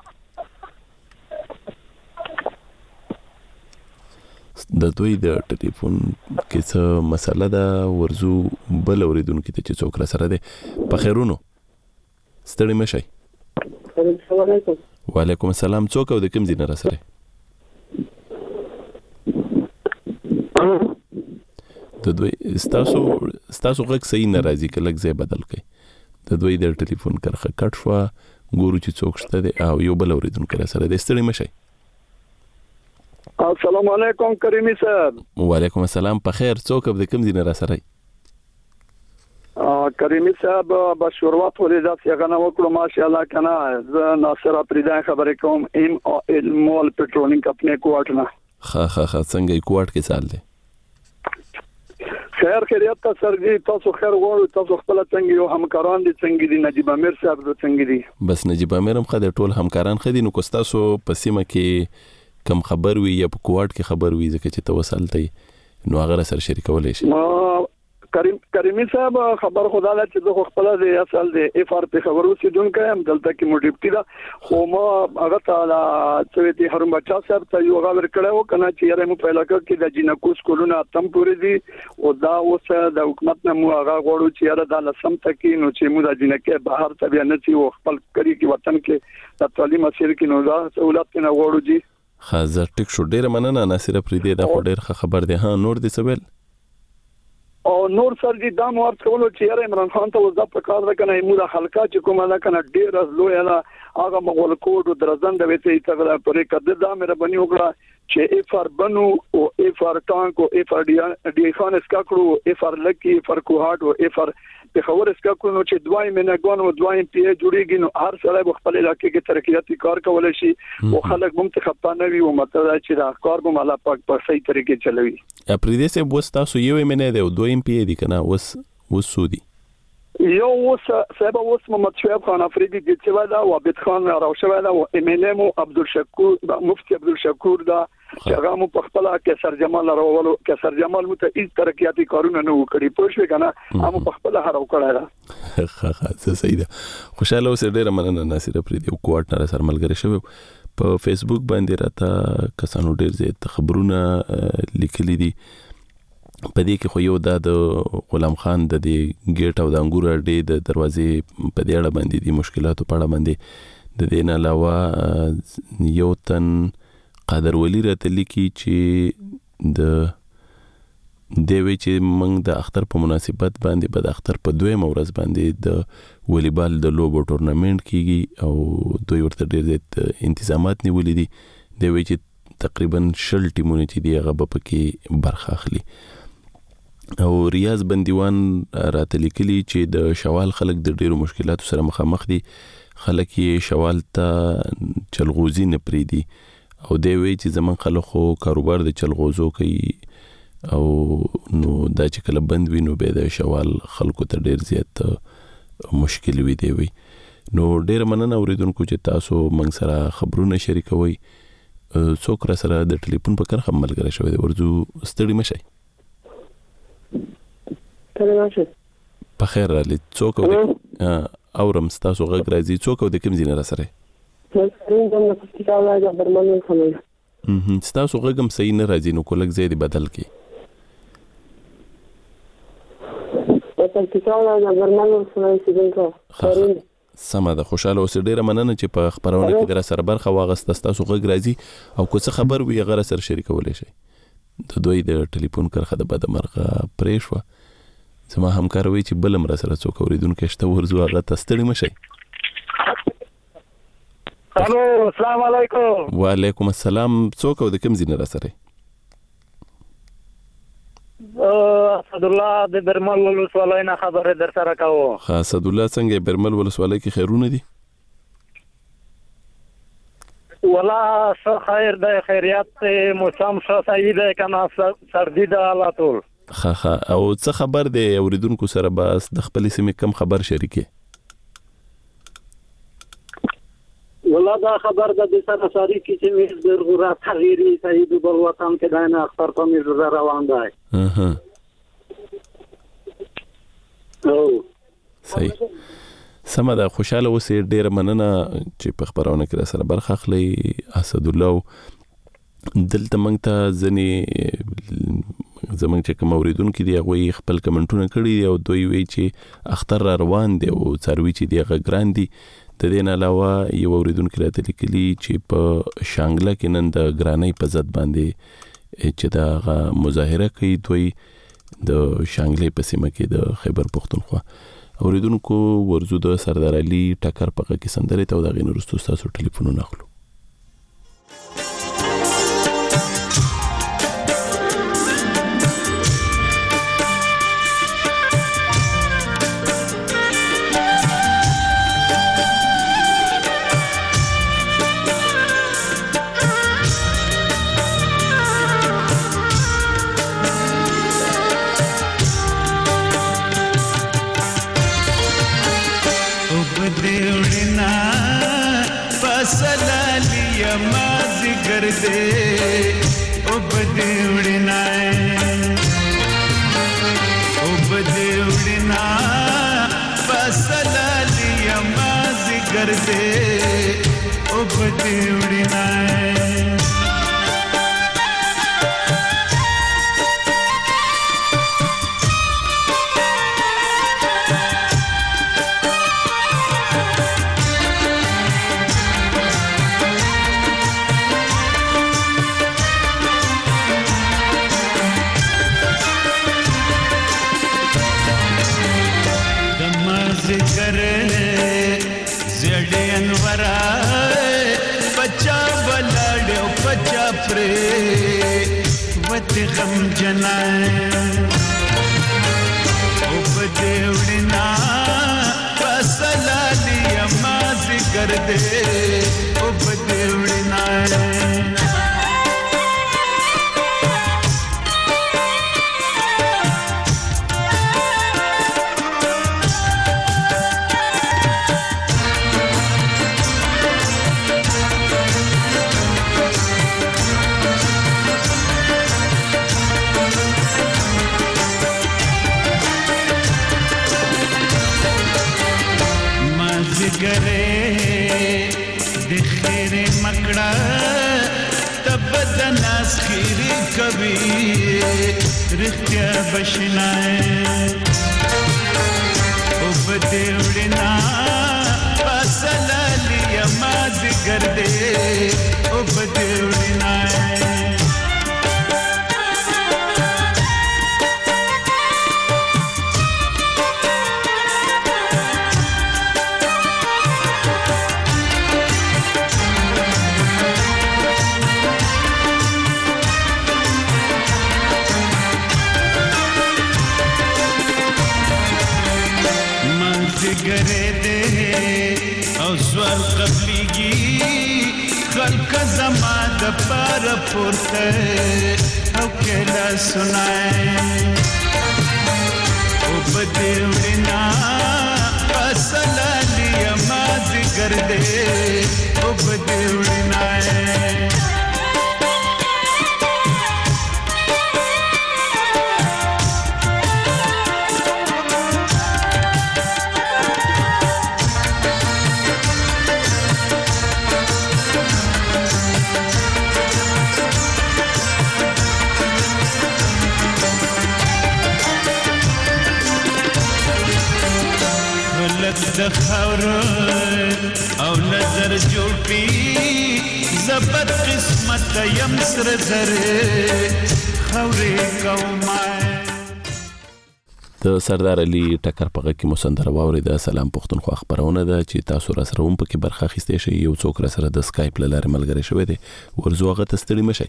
د دوی د ټلیفون کې څه مسله ده، ورځو بل اورېدونکي ته چې څوک راسره دی. په خیرونو ستړي مه شئ. وعلیکم السلام. څوک او د کوم ځای نه راسره؟ د دوی ستاسو غږ صحیح نه راځي، که لږ ځای بدل کړئ. د دوی د ټلیفون کرښه کټ شوه، ګورو چې څوک شته دی او یو بل اورېدونکی راسره دی. ستړي مه شئ. السلام علیکم کریمي صاحب. وعلیکم السلام. په خیر. څوک او د کوم ځای نه راسره؟ کریمي صاحب به شروعات ولې داسې هغه نه وکړو ماشاءالله کنه. زه ناصر افریدی خبرې کوم، ایم مول پټرولینګ کمپنی کوټ نه. ښه څنګه یې کوټ کې سال دی؟ خیر خیریت ته سرګي. تاسو خیر غواړو، تاسو خپل څنګه یو همکاران دي څنګه دي؟ نجیب امیر صاحب څنګه دي؟ بس نجیب امیر هم خدای ټول همکاران خدي. نو کو تاسو په سیمه کې کم خبر وي یا په کوټ کې خبر وي ځکه چې توسلته نو هغه سره شریکولای شي. کریمي صاحب خبر خدا له چې زه خپل د اصل د اف ار په خبرو سیدونکو هم دلته کې مو ډیپټي دا خو ما هغه تعالی سویتي هرم بچا صاحب ته یو غوړ کړو کنه چې یاره مو په علاقه کې د جنکو سکولونه تم پورې دي او دا اوس د حکومت نه مو هغه غوړو چې یاره د لسم تکي نو چې مو د جنکه بهر ته بیا نه چې خپل کری کې وطن کې د تعلیم اصل کې نو دا سہولت نه غوړو جی. خازر ټیک شو. ډیر مننه ناصر افریدی دا ډیر خبر دی. ها نور دې سوال او نور سر دي دا مو ورته کولو چې یاره عمران خان ته وځه په کار ده کنه مو د حلقه چې کومه ده کنه ډیر از لوی نه هغه مغول کوډ درزند وته تغلا پرې کده دا مې ربني وکړه چې اف ار بنو او اف ار ټانک او اف ار ډي خان اسکا کړو اف ار لکی فرکوهات او اف ار په خبر اسکا کړو نو چې دوای منګون او دوای پی جوړیږي نو هر سره خپل علاقې کې ترقیاتي کار کولای شي او خلک منتخب نه وي او مطلب چې دا کار به الله پاک په صحیح طریقې چلوي. اپریدي سه وستا سو یو منه دی او دویم پی دی کنه وسودي یو وس صاحب وس محمد شعیب خان افریدی د چوادا او عبد خان راوشوادا او امینم عبدالشکور مفتی عبدالشکور دا هغه مو په خپل کې سر جمال راولو کې سر جمال مو ته هیڅ ترقیاتي کارونه نه وکړي پوښښ کنه هم په خپل هراو کړه. ښه صحیح ده. خوشاله اوسې. ډېر مننه ناصر افریدی او کوټ نه سره ملګری شوی. په فیسبوک باندې راته کسانو ډېر زیات خبرونه لیکلي دي. په دې کې خو یو د غلام خان د دې ګیټ او د انګور اډې د دروازې په دې اړه باندې دي مشکلاتو په اړه باندې. د دې نه علاوه یو تن قادر ولی راته لیکي چې د دوی چې موږ د اختر په مناسبت باندې د اختر په دویم ورځ باندې د والیبال د لوبو ټورنمنت کیږي او دوی ورته ډېر زیات انتظامات نیولې دي. دوی چې تقریبا 60 ټیمونه چې دی هغه په کې برخه اخلي. او ریاض بندیوان راته لیکلي چې د شوال خلک د ډیرو مشکلاتو سره مخامخ دي. خلک یې شوال ته چلغوزي نه پریدي او دی وی چې زمون خلک خو کاروبار د چلغوزو کوي او نو دا چې کله بند وي نو به د شوال خلکو ته ډیر زیات مشکل وي دی وی. نو ډیر مننه اوریدونکو چې تاسو موږ سره خبرونه شریکوي. څوک را سره د ټلیفون په کرخه ملګری شوی دی. ورځو ستړي مشي. په خیر رالی. څوک اورم ستاسو غږ راځي. څوک د کوم ځای نه را سره؟ ستاسو غږ هم صحیح نه راځي نو کولک ځای دی بدل کی. سمه ده. خوشاله اوسې. ډیره مننه چې په خبرونه کې در سره برخه واغسته. ستاسو غږ راځي او که څه خبر وي هغه سره شریکولی شئ. د دوی د ټلیفون کرښه د بده مرغه پرې شوه. زما همکار وایي چې بل هم را سره څوک اورېدونکی شته. ورځو هغه ته ستړي مه شئ. الو السلام علیکم. وعلیکم السلام. څوک او د کوم ځای نه را سره؟ اسد الله د برمل ولسوالۍ نه خبره در سره کوم. اسد الله څنګه برمل ولسوالۍ کې خیرونه دي؟ ولا څه خیر دی خیریت موسم ښه صحیح دی که نه سردي ده الله ټول ښه او څه خبر دی اوریدونکو سره بس د خپلې سیمې کم خبر شریکې ولا دا خبر ده د سره ساری کې چې مې د غورا تغییري سعید بل وطن کې دا نه اختر په مې روان دی صحیح سمه ده خوشاله اوسې ډېر مننه چې په خبرونه کې سره برخه اخلي اسد الله دلته موږ ته ځنې زمونږ چې کوم اوریدونکو دی هغه خپل کمنټونه کړي او دوی وی چې اختر روان دی او څاروي چې دی غران دي د دې نه علاوه یو اوریدونکو راته لیکلي چې په شانګله کې نن د ګرانۍ په ضد باندې چې دا مظاهره کوي دوی د شانګلې په سیمه کې د خیبر پختونخوا اوریدونکو ورزو د سردار علي ټکر په کې سندره ته د غینو رستو تاسو ټلیفونونه اخلو د سردار علي ټکر په کې مسندره واوري د سلام پختونخوا خبرونه ده چې تاسو را سره هم په کې برخه اخیستئ شئ یو څوک را سره د سکایپ لاره ملګری شوی دی ورزوغه تستړي مشي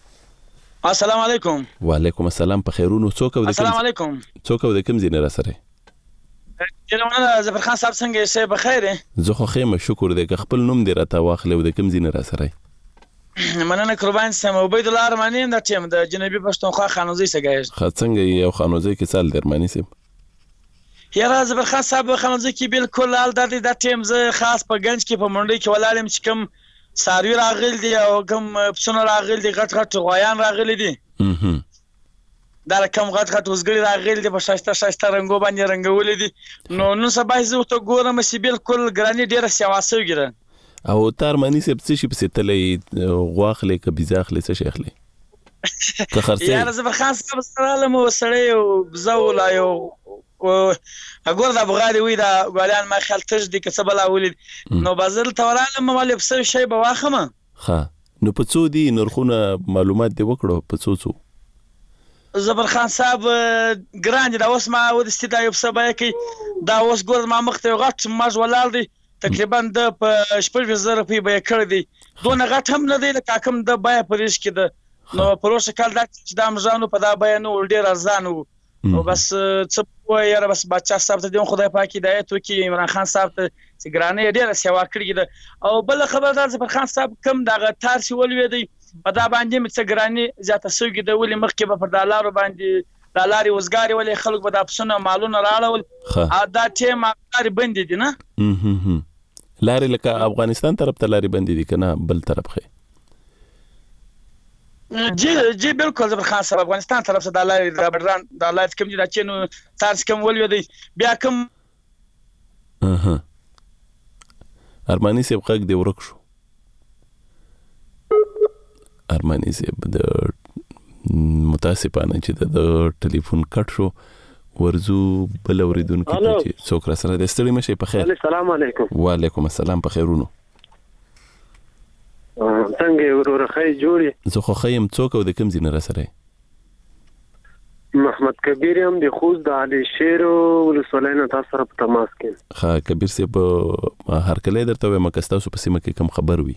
السلام علیکم وعلیکم السلام په خیرونو څوک او د السلام علیکم څوک او د کوم ځای نه را سره جنونه ظفر خان صاحب څنګه یې بخیر زه خو خیمه شکر دې که خپل نوم دې راته واخلې او د کوم ځای نه راسره مننه قربان سم عبید الله ارمانی د ټیم د جنوبي پښتونخوا خانوزي څخه څنګه یو خانوزي کې سال درمانی سم یاره ظفر خان صاحب خانوزي کې بالکل حال د ټیم زه خاص په گنج کې په منډي کې ولالم چې کوم ساروی راغل دي او کوم پسونه راغل دي غټ غویان راغلي دي دا کوم غټ وزګړي راغلي دي په شایسته رنگو باندې رنگولې دي نو سبا زه ته ګورم چې بالکل ګرانی ډیره سیواسو ګره او تارمانی سب څه شي په ستلې غواخلې ک بيزاخلې څه شیخلې که خرڅې یاره زه خاص په سره مو سړی او بزول یو اګور دا بغالي وې دا غاليان ما خیال تج دي که سبا لا ولید نو بازل توراله مالف څه شی به واخمه ها نو په څو دي نرخونه معلومات دی وکړو په څو زبر خان صاحب ګران دا اوس ما ود استدا یو څه به کی دا اوس ګور ما مخته غټ ماج ولال دي تقریبا د 15000 روپۍ به کړ دي دونه غټ هم نه دی لکه کوم د بای پریش کې د نو پروسه کال دا چې د امژانو په دا بای نو ډیر ارزان وو او بس څه یاره بس بچا صاحب ته خدای پاک هدایت وکي عمران خان صاحب ته چې ګرانې ډیر سیوا کړی او بل خبردار زبر خان صاحب کم دغه تارسي ولوي دی په دا باندې مڅ ګرانې زیاته سوګي د ولې مخکې په دالارو باندې دالاري وزګاری ولې خلک به د اپسونه مالونه راړول دا ټیم لاري بند دي نه لاري لکه افغانستان طرف ته لاري بند دي کنه بل طرف خې جی بالکل زبر خان صاحب افغانستان طرف ته دالاري رابران دالاري کوم دي دا چې نو تاسو کوم ولوي دی بیا کوم ارمانی سیب غږ دی ورک شو ارمانی سیب د متاسفانه چې د ټلیفون کټ شو ورزو بل اوریدونکو چې څوک را سره د ستړي مشه په خیر السلام علیکم وعلیکم السلام په خیرونو څنګه ورور خی جوړي زه خو خیم څوک او د کوم ځای نه را سره محمد کبیر هم د خوز د علي شیر ولسوالۍ نه تاسو سره په تماس کې ها کبیر سیب هر کله درته وایم که تاسو په سیمه کې کوم خبر وي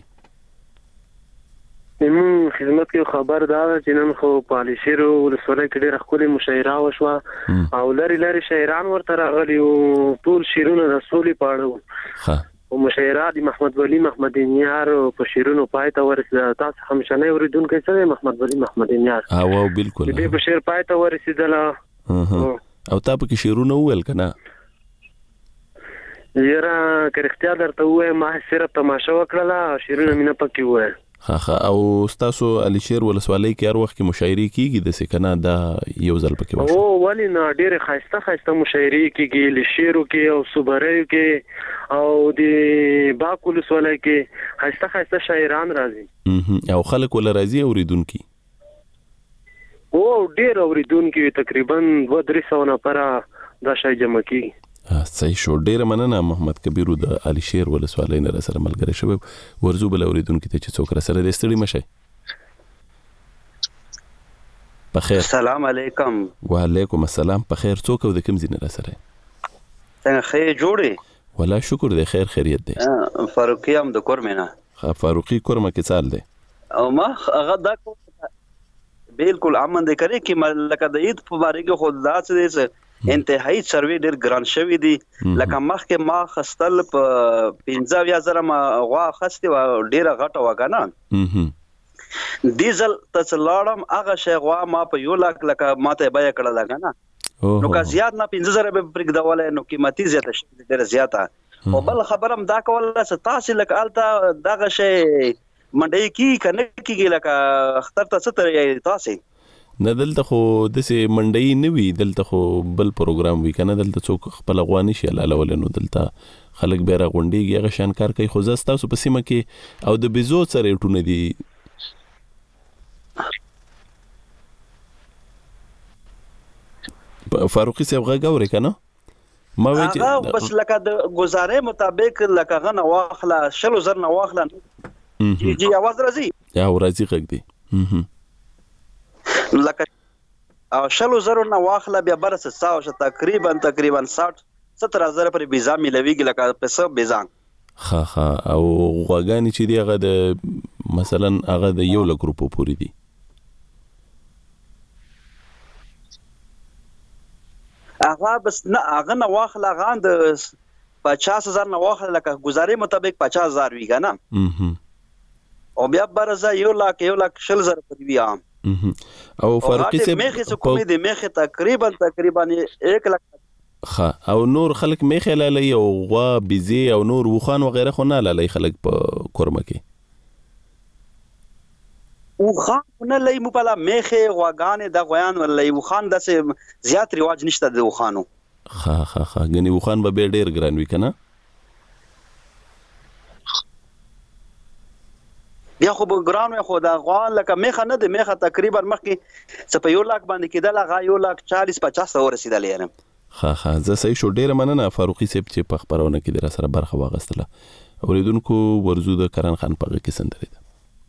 زمون خدمت کې خبر دا چې نن خو په علي شیر ولسوالۍ کې ډېر خولي مشاعره وشوه او لری شاعران ورته راغلي او ټول شیرونه رسولي پاړو ها او مشاعره د محمد ولی محمد نیار په شیرونو پای ته ورسېده تاسو همشنه اوریدونکو څه محمد ولی محمد نیار او بالکل دې په شعر پای ته ورسېدله او تا په کې شیرونه وویل کنه یاره کرختیا درته وای ما صرف تماشا وکړه شیرونه مینه پکې وای ها او تاسو علي شیر ولسوالۍ کې هر وخت کې مشاعري کیږي د سکنه دا یو ځل پکې وشو او ولی نه ډېر خاصه مشاعري کیږي لشیرو کې او صبرایو کې او د باک ولسوالۍ کې خاصه شاعران راځي او خلک ول راځي اوریدونکو او ډېر اوریدونکو تقریبا 200 نفر دا شای جمع کی صحیح شو ډیر مننه محمد کبیر د علي شیر ولسوالۍ نه سره ملګری شوی ورزو بل اوریدونکو ته چې څوک را سره د ستړي مشه بخیر السلام علیکم وعلیکم السلام بخیر څوک د کوم ځای نه را سره څنګه خیر جوړي ولا شکر دی خیر خیریت دی فاروقی هم د کورمنه فاروقی کورمه کې چال دی او ما هغه دا بالکل امن دې کوي چې لکه د عید په باره کې خود ذات دې انتهایی سروي ډېر ګران شوی دی لکه مخکې ما خستل په 15000 ما غوا خستي و ډېر غټه وکنه ډیزل تسلاړم هغه شی غوا ما په 1 لک لکه ماته بیا کړه لګنه نو که زیات نه 15000 به پرګدواله نو قیمتي زیاته شي ډېر زیاته او بل خبرم دا کوله تاسو لکه الته دغه شی منډي کی کنه کیږي لکه اختر ته ستر تاسو نه دلته خو د سي منډي نه وی دلته خو بل پروګرام وی کنه دلته څوک خپل غوانی شي لاله ولنو دلته خلک بیره غونډيږي هغه شان کار کوي خو زستا سو په سیمه کې او د بيزو سره ټونه دي فاروقي صاحب غاوري کنه ما وی بس لکه د گزارې مطابق لکه غنه واخله 10000 نه واخله جی आवाज راځي یا راځي غږ دی لکه او 10000 نه واخله بیا برسه ساوشه تقریبا 70000 پر ویزا ملويږي لکه پیسې ویزا ها او غواګانی چې دی هغه د مثلا هغه د یو له ګروپو پوری دي هغه هغه بس نه هغه نه واخله غان د 50,000 نه واخله لکه گزارې مطابق 50,000 وی کنه او بیا برزه 1,20,000 پر وی عام او فاروقي سے میخه څه کومې د میخه تقریبا 1 لک ها او نور خلک میخه لالي او غوا بيزي او نور وخان وغيره خو نه لالي خلک په کورمه کې وخان نه لای مو پلا میخه غواګان د غویان ولای وخان د زیات رواج نشته د وخانو ها غني وخان به ډیر ګران وی کنه بیا خو ګرانو خو دا غوان لکه میخه نه د میخه تقریبا مخکې څه په 1 لک باندې کېدل هغه 1,40,50 ورسېدل یاره زه صحیح شو ډیر مننه فاروقي صاحب چې په خبرونه کې در سره برخه واغستله اوریدونکو ورزو د کرن خان په کې سندره ده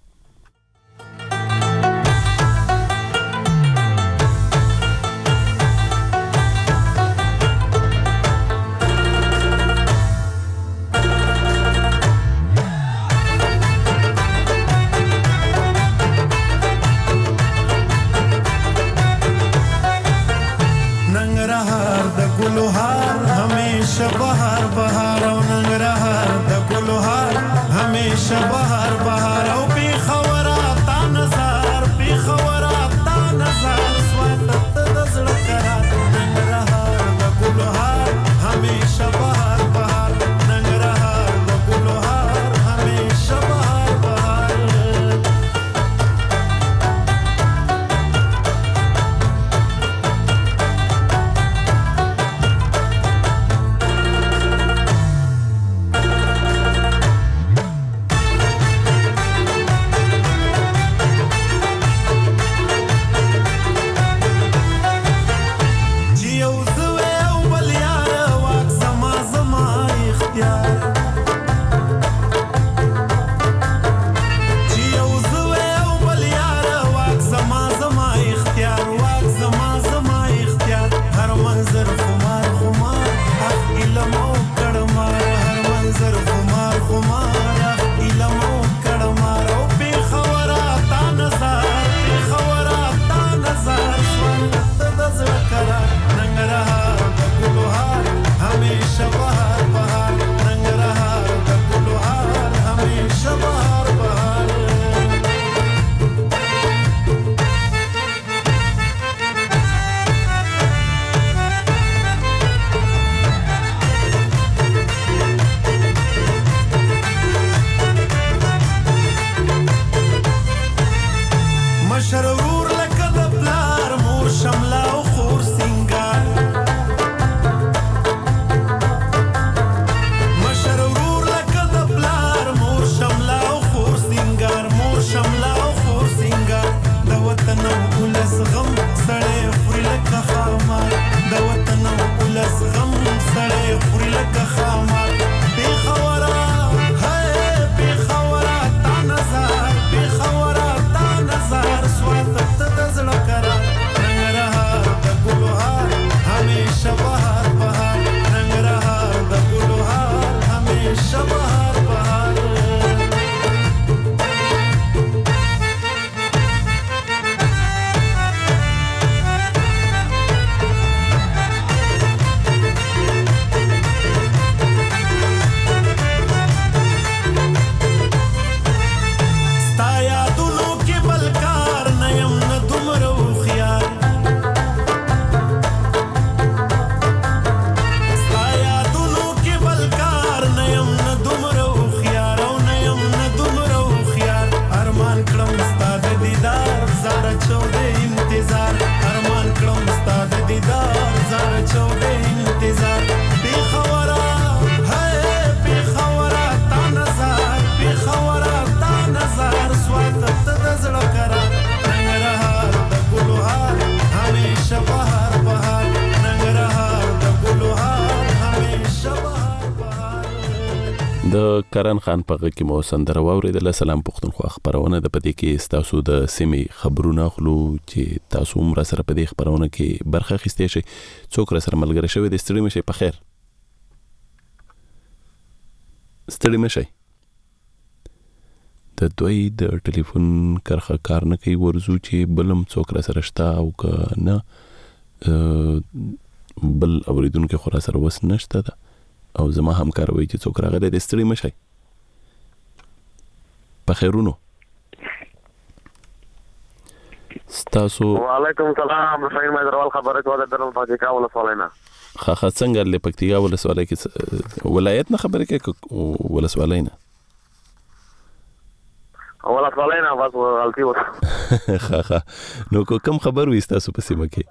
د کرن خان په غږ کې مو سندره واوریدله. سلام پښتونخوا خبرونه د پدې کې تاسو د سیمې خبرونه خلو چې تاسو هم را سره په دې خبرونه کې برخه اخیستئ شئ. څوک را سره ملګری شوی د ستړي مشي په خیر ستړي مشي د دوی د ټلیفون کرخه کار نه کوي ورزو چې بلم څوک را سره شته او که نه بل اوریدونکو خو را سره وس نشته ده او زما همکار وایي چې څوک راغلی دی ستړي مشئ په خیرونو ستاسو وعلیکم السلام شاهین مهدروال خبره کوله د پکتیکا ولسوالۍ نه خا څنګه له پکتیکا ولسوالۍ کې ولایت نه خبره کې ولسوالۍ نه ولسوالۍ نه بس غلطي وکړه خا نو کوم خبر وې تاسو په سیمه کې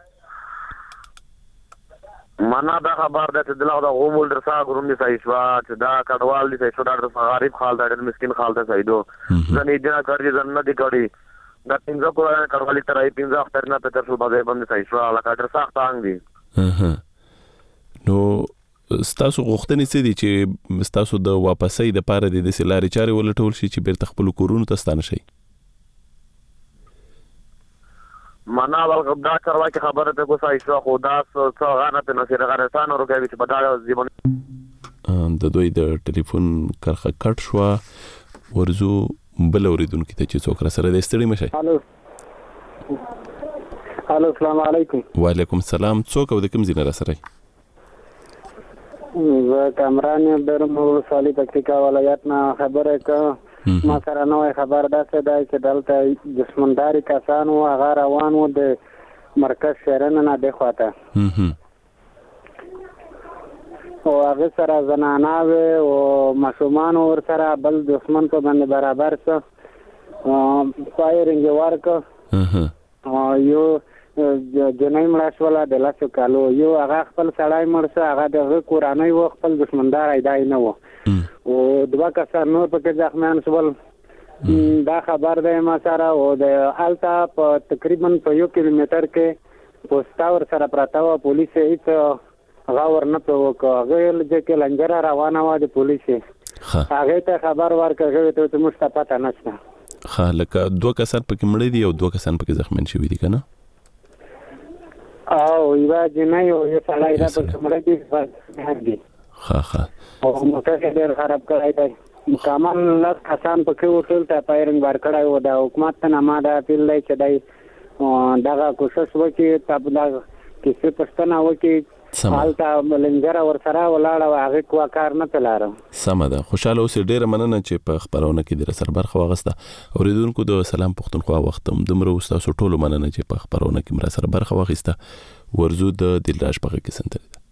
معنا دا خبر ده چې دلته د غومول درسا ګروم دي صحیح شو چې دا کډوال دي صحیح شو دا غریب خال دا مسكين خال ته صحیح دو ځنې جنا کړی ځنه دي کړی دا څنګه کوه کډوالي ترای پینځه اختر نه په تر څو باندې باندې صحیح شو علاقه درسا تانګ دي نو ستاسو غوښتنې څه دي چې ستاسو د واپسۍ د پاره د سلاري چاري ولټول شي چې بیرته خپل کورونو ته ستانه شي معنا دا چروا کې خبره ته کو صحیح شو خدا څو غانه په نصیر غرستان ورګوي چې بداله ژوند د دوی د ټلیفون کرخه کټ شو ورزو بل اوریدونکو ته چې څوک را سره د ستړي مشي الو السلام علیکم وعلیکم السلام څوک او د کوم ځای را سره زه کامران برمو صالح پکتیکا ولایت نه خبره کوم ما سره نوې خبر ده چې دلته جسمنداري کسانو هغه روان وو د مرکز شهرن نه د خواته او هغه سره زنانه او ماشومان ور سره بل دشمن په باندې برابر څه فایرینګ ورک یو جنای مړاشولا د لاسو کالو یو هغه خپل سړای مرسه هغه د قرآنی و خپل دشمندار ایدای نه وو او دوا کسان نور پکې ځخمان شول دا خبر ده ما سره او د التا په تقریبا په 1 کیلومتر کې پوسټا ور سره پراته و پولیس هیڅ غاور نه په وکړل چې لنجره روانه و د پولیس هغه ته خبر ورکړی ته مستفاده نشته خالک دوه کسان پکې مړ دي او دوه کسان پکې زخمین شوي دي کنه او یو جنای او یو سړی را په مړ دي ها او موټر ډېر خراب کړی دی کامل لاس کسان پکې وټل ته پایرنګ ور کړای و د حکومت نه ما دا پیل دی چې دای دغه کوشش وکړي تاسو دا کیسه پښتنه وکړي حالتا لنجره ور سره ولاړه هغه کو کار نه تلاره سم ده خوشاله اوس ډیره مننه چې په خبرونه کې در سره برخه واغسته اوریدونکو د سلام پښتونخوا وختم دمرو تاسو ټولو مننه چې په خبرونه کې مر سره برخه واغسته ورزو د دلراج په کې سنتل